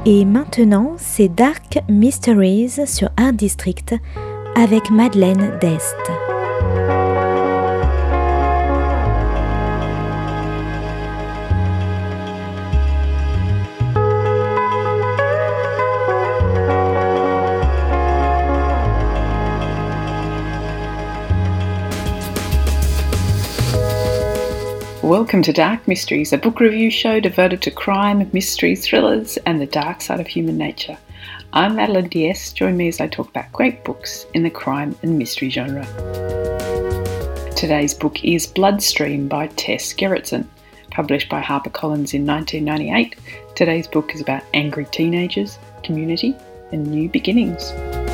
Et maintenant, c'est Dark Mysteries sur Art District avec Madeleine Dest. Welcome to Dark Mysteries, a book review show devoted to crime, mystery, thrillers, and the dark side of human nature. I'm Madeleine D'Este. Join me as I talk about great books in the crime and mystery genre. Today's book is Bloodstream by Tess Gerritsen, published by HarperCollins in 1998. Today's book is about angry teenagers, community, and new beginnings.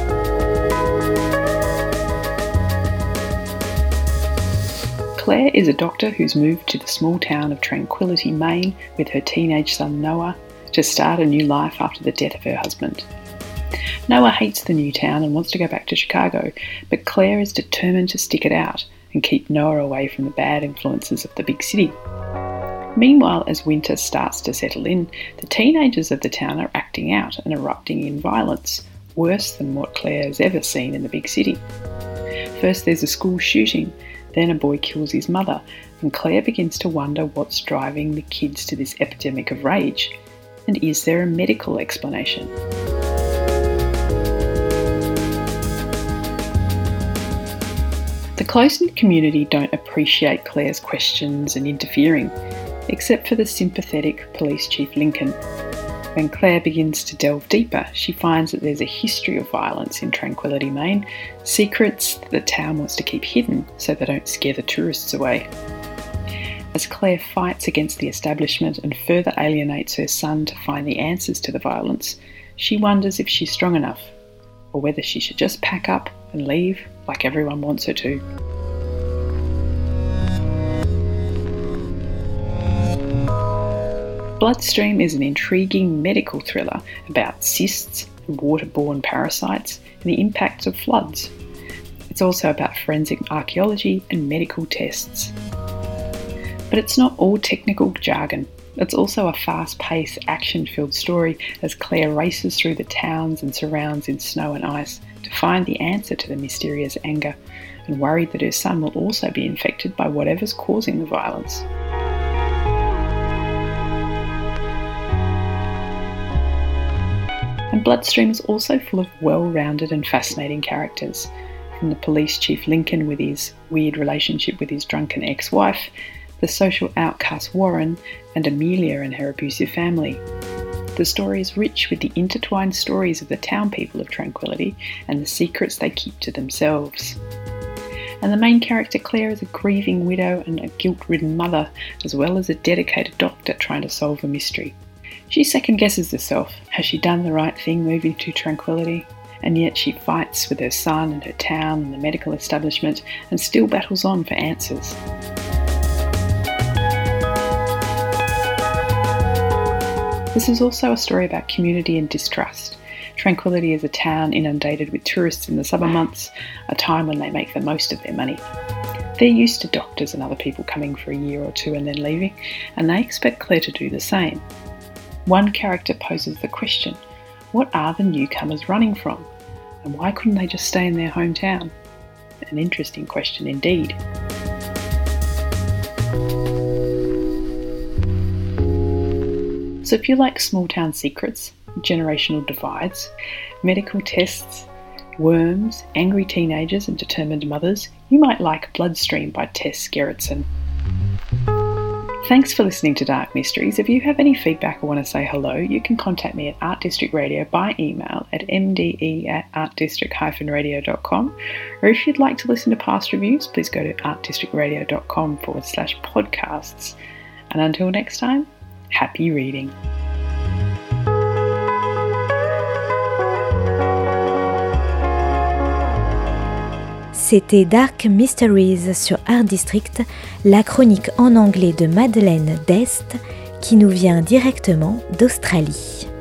Claire is a doctor who's moved to the small town of Tranquility, Maine with her teenage son Noah to start a new life after the death of her husband. Noah hates the new town and wants to go back to Chicago, but Claire is determined to stick it out and keep Noah away from the bad influences of the big city. Meanwhile, as winter starts to settle in, the teenagers of the town are acting out and erupting in violence, worse than what Claire has ever seen in the big city. First there's a school shooting. Then a boy kills his mother, and Claire begins to wonder what's driving the kids to this epidemic of rage, and is there a medical explanation? The close-knit community don't appreciate Claire's questions and interfering, except for the sympathetic police chief Lincoln. When Claire begins to delve deeper, she finds that there's a history of violence in Tranquility, Maine, secrets that the town wants to keep hidden so they don't scare the tourists away. As Claire fights against the establishment and further alienates her son to find the answers to the violence, she wonders if she's strong enough, or whether she should just pack up and leave like everyone wants her to. Bloodstream is an intriguing medical thriller about cysts and waterborne parasites and the impacts of floods. It's also about forensic archaeology and medical tests. But it's not all technical jargon. It's also a fast-paced, action-filled story as Claire races through the towns and surrounds in snow and ice to find the answer to the mysterious anger, and worried that her son will also be infected by whatever's causing the violence. And Bloodstream is also full of well-rounded and fascinating characters, from the police chief Lincoln with his weird relationship with his drunken ex-wife, the social outcast Warren, and Amelia and her abusive family. The story is rich with the intertwined stories of the town people of Tranquility and the secrets they keep to themselves. And the main character Claire is a grieving widow and a guilt-ridden mother, as well as a dedicated doctor trying to solve a mystery. She second-guesses herself. Has she done the right thing moving to Tranquility? And yet she fights with her son and her town and the medical establishment and still battles on for answers. This is also a story about community and distrust. Tranquility is a town inundated with tourists in the summer months, a time when they make the most of their money. They're used to doctors and other people coming for a year or two and then leaving, and they expect Claire to do the same. One character poses the question, what are the newcomers running from? And why couldn't they just stay in their hometown? An interesting question indeed. So if you like small town secrets, generational divides, medical tests, worms, angry teenagers and determined mothers, you might like Bloodstream by Tess Gerritsen. Thanks for listening to Dark Mysteries. If you have any feedback or want to say hello, you can contact me at Art District Radio by email at mde@artdistrict-radio.com, or if you'd like to listen to past reviews, please go to artdistrictradio.com/podcasts. And until next time, happy reading. C'était Dark Mysteries sur Art District, la chronique en anglais de Madeleine Dest qui nous vient directement d'Australie.